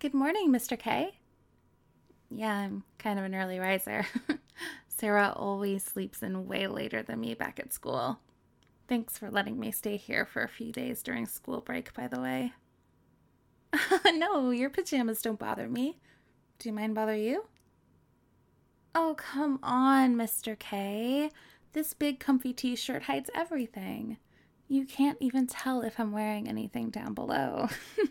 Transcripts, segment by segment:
Good morning, Mr. K. Yeah, I'm kind of an early riser. Sarah always sleeps in way later than me back at school. Thanks for letting me stay here for a few days during school break, by the way. No, your pajamas don't bother me. Do you mind bother you? Oh, come on, Mr. K. This big comfy t-shirt hides everything. You can't even tell if I'm wearing anything down below.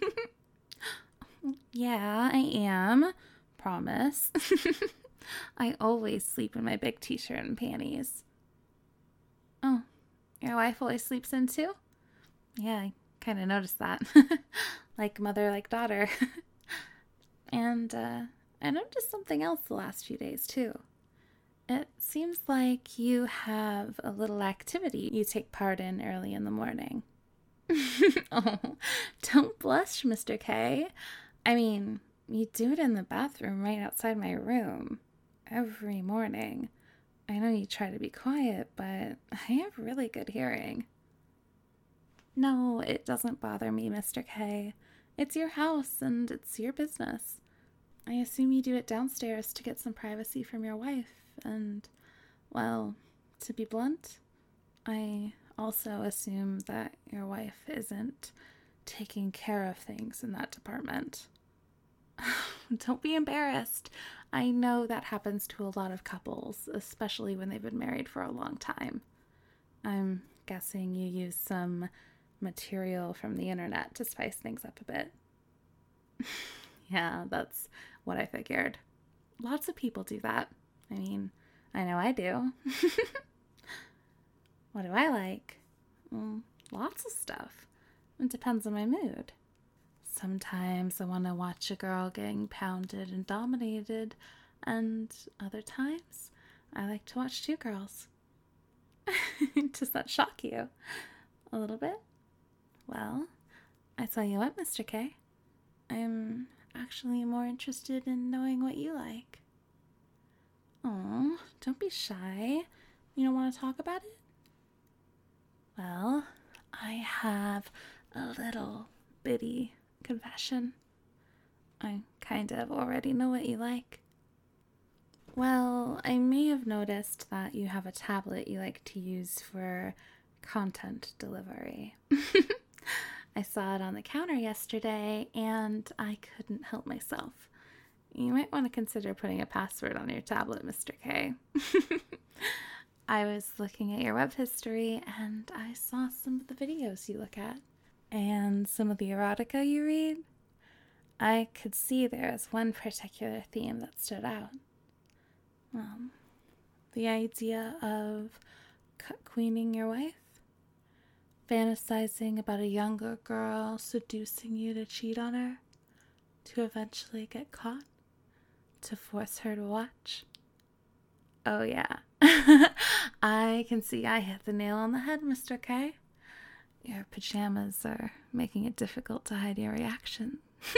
Yeah, I am. Promise. I always sleep in my big t-shirt and panties. Oh, your wife always sleeps in too? Yeah, I kind of noticed that. Like mother, like daughter. And I noticed something else the last few days too. It seems like you have a little activity you take part in early in the morning. Oh, don't blush, Mr. K. I mean, you do it in the bathroom right outside my room every morning. I know you try to be quiet, but I have really good hearing. No, it doesn't bother me, Mr. K. It's your house and it's your business. I assume you do it downstairs to get some privacy from your wife, and, well, to be blunt, I also assume that your wife isn't taking care of things in that department. Don't be embarrassed. I know that happens to a lot of couples, especially when they've been married for a long time. I'm guessing you use some material from the internet to spice things up a bit. Yeah, that's what I figured. Lots of people do that. I mean, I know I do. What do I like? Lots of stuff. It depends on my mood. Sometimes I want to watch a girl getting pounded and dominated, and other times I like to watch two girls. Does that shock you? A little bit? Well, I tell you what, Mr. K. I'm actually more interested in knowing what you like. Oh, don't be shy. You don't want to talk about it? Well, I have a little bitty confession. I kind of already know what you like. Well, I may have noticed that you have a tablet you like to use for content delivery. I saw it on the counter yesterday and I couldn't help myself. You might want to consider putting a password on your tablet, Mr. K. I was looking at your web history and I saw some of the videos you look at and some of the erotica you read. I could see there was one particular theme that stood out. The idea of cut-queening your wife, fantasizing about a younger girl seducing you to cheat on her, to eventually get caught, to force her to watch. Oh yeah, I can see I hit the nail on the head, Mr. K. Your pajamas are making it difficult to hide your reaction.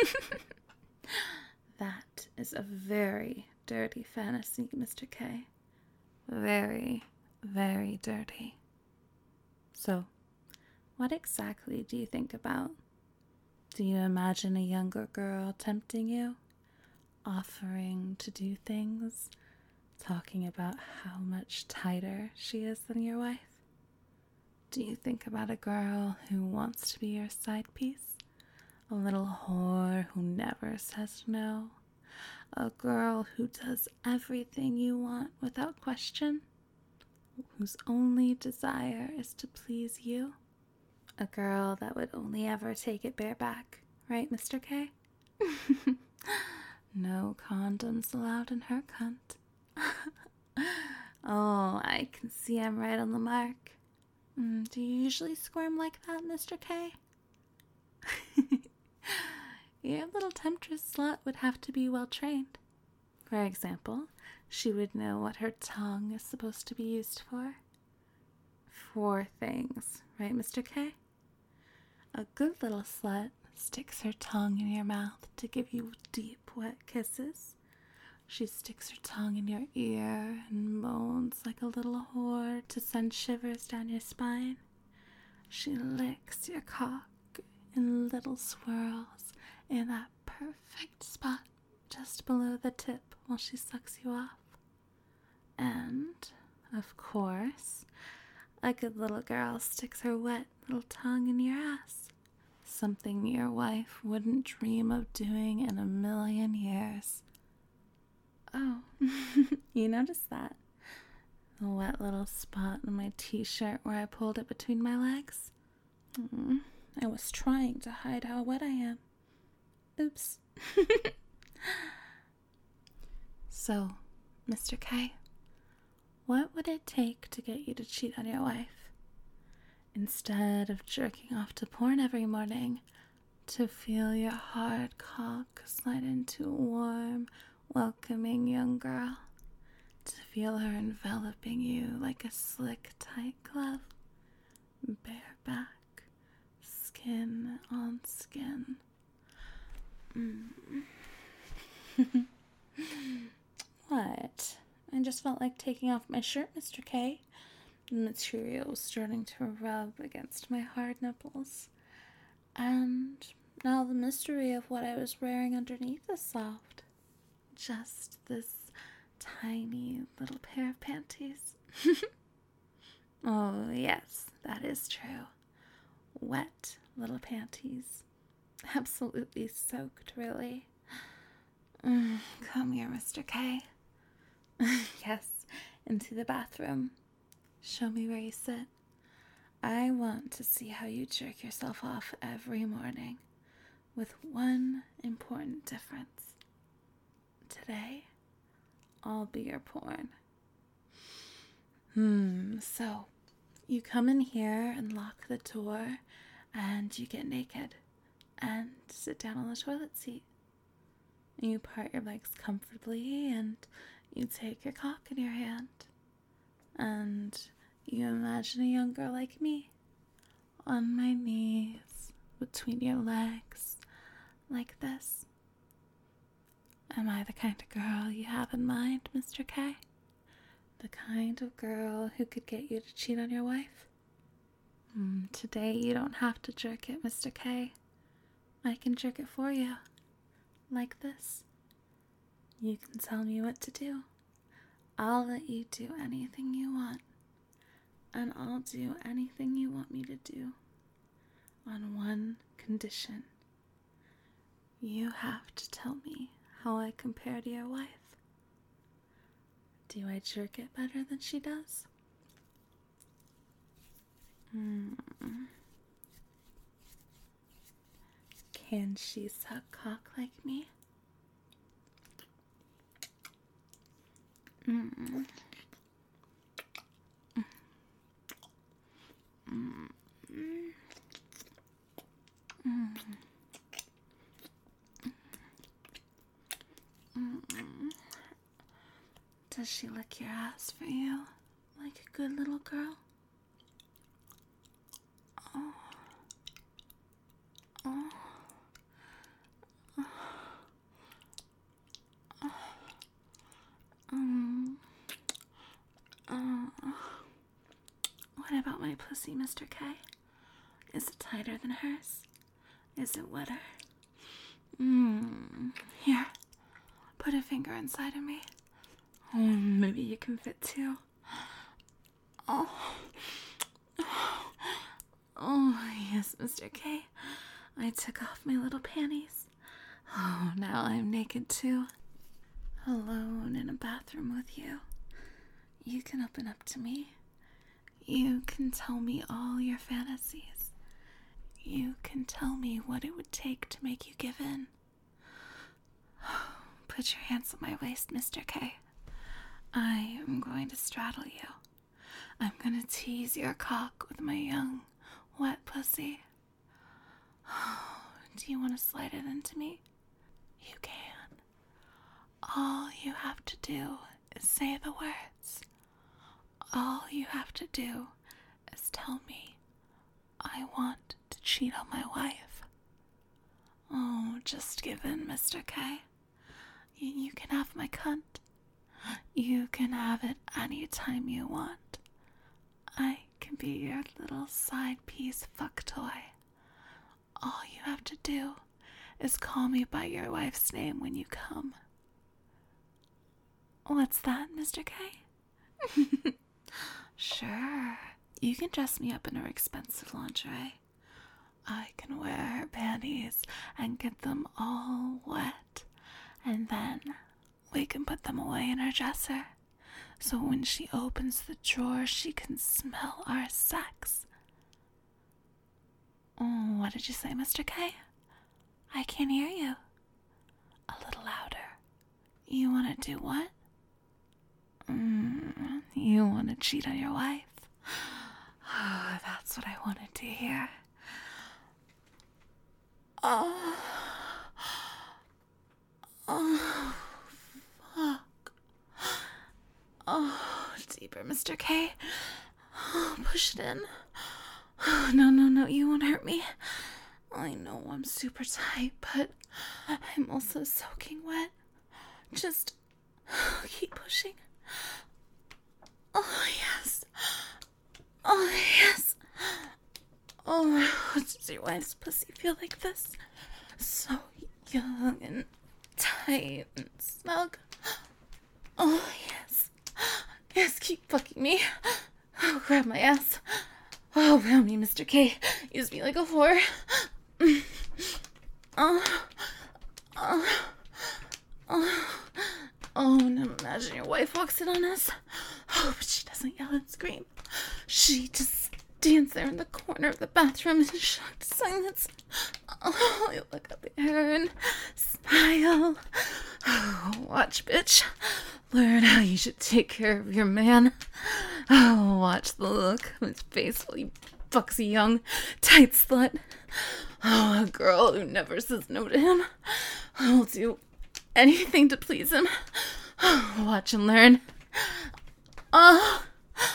That is a very dirty fantasy, Mr. K. Very, very dirty. So, what exactly do you think about? Do you imagine a younger girl tempting you, offering to do things, talking about how much tighter she is than your wife? Do you think about a girl who wants to be your side piece? A little whore who never says no? A girl who does everything you want without question? Whose only desire is to please you? A girl that would only ever take it bareback, right, Mr. K? No condoms allowed in her cunt. Oh, I can see I'm right on the mark. Do you usually squirm like that, Mr. K? Your little temptress slut would have to be well trained. For example, she would know what her tongue is supposed to be used for. Four things, right, Mr. K? A good little slut sticks her tongue in your mouth to give you deep, wet kisses. She sticks her tongue in your ear and moans like a little whore to send shivers down your spine. She licks your cock in little swirls in that perfect spot just below the tip while she sucks you off. And, of course, a good little girl sticks her wet little tongue in your ass. Something your wife wouldn't dream of doing in a million years. Oh, you noticed that? The wet little spot on my t-shirt where I pulled it between my legs? I was trying to hide how wet I am. Oops. So, Mr. K, what would it take to get you to cheat on your wife? Instead of jerking off to porn every morning, to feel your hard cock slide into a warm, welcoming young girl, to feel her enveloping you like a slick, tight glove, bareback, skin on skin. What? I just felt like taking off my shirt, Mr. K. The material was starting to rub against my hard nipples. And now the mystery of what I was wearing underneath is solved. Just this tiny little pair of panties. Oh, yes, that is true. Wet little panties. Absolutely soaked, really. Come here, Mr. K. Yes, into the bathroom. Show me where you sit. I want to see how you jerk yourself off every morning, with one important difference. Today, I'll be your porn. So, you come in here and lock the door, and you get naked, and sit down on the toilet seat. You part your legs comfortably, and you take your cock in your hand. And you imagine a young girl like me, on my knees, between your legs, like this. Am I the kind of girl you have in mind, Mr. K? The kind of girl who could get you to cheat on your wife? Today you don't have to jerk it, Mr. K. I can jerk it for you, like this. You can tell me what to do. I'll let you do anything you want, and I'll do anything you want me to do, on one condition. You have to tell me how I compare to your wife. Do I jerk it better than she does? Can she suck cock like me? Does she lick your ass for you like a good little girl? What about my pussy, Mr. K? Is it tighter than hers? Is it wetter? Here, put a finger inside of me. Maybe you can fit too. Oh, yes, Mr. K. I took off my little panties. Oh, now I'm naked too. Alone in a bathroom with you. You can open up to me. You can tell me all your fantasies. You can tell me what it would take to make you give in. Put your hands on my waist, Mr. K. I am going to straddle you. I'm going to tease your cock with my young, wet pussy. Do you want to slide it into me? You can. All you have to do is say the words. All you have to do is tell me, I want to cheat on my wife. Oh, just give in, Mr. K. You can have my cunt. You can have it anytime you want. I can be your little side piece fuck toy. All you have to do is call me by your wife's name when you come. What's that, Mr. K? Sure, you can dress me up in her expensive lingerie. I can wear her panties and get them all wet, and then we can put them away in her dresser, so when she opens the drawer, she can smell our sex. Oh, what did you say, Mr. K? I can't hear you. A little louder. You want to do what? You want to cheat on your wife? Oh, that's what I wanted to hear. Oh, fuck. Oh, deeper, Mr. K. Oh, push it in. Oh, no, you won't hurt me. I know I'm super tight, but I'm also soaking wet. Just keep pushing. Oh, yes. Oh, yes. Oh, does your wife's pussy feel like this? So young and tight and snug. Oh, yes. Yes, keep fucking me. Oh, grab my ass. Oh, pound me, Mr. K. Use me like a whore. Oh, now imagine your wife walks in on us. Oh, but she doesn't yell and scream. She just stands there in the corner of the bathroom in shocked silence. Oh, I look up at her and smile. Oh, watch, bitch. Learn how you should take care of your man. Oh, watch the look on his face while he fucks a young, tight slut. Oh, a girl who never says no to him. I'll do anything to please him. Oh, watch and learn. Oh,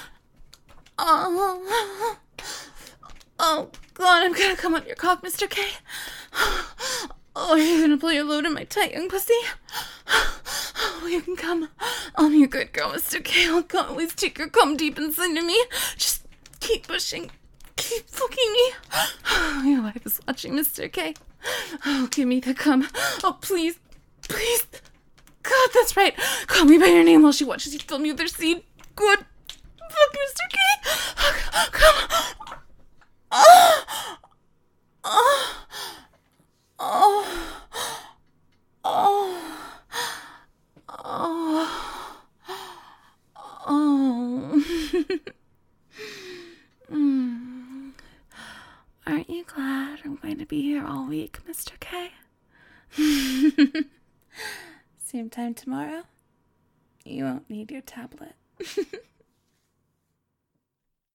God, I'm gonna come on your cock, Mr. K. Oh, are you gonna pull your load in my tight young pussy? Oh, you can come. I'm your good girl, Mr. K. I'll come. Please take your cum deep inside of me. Just keep pushing. Keep fucking me. Oh, your wife is watching, Mr. K. Oh, give me the cum. Oh, please. Please. God, that's right. Call me by your name while she watches you fill me with her seed. Good. Fuck, Mr. K. Oh, come. Oh. Oh. Oh. Oh. Oh. Oh. Aren't you glad I'm going to be here all week, Mr. K? Same time tomorrow? You won't need your tablet.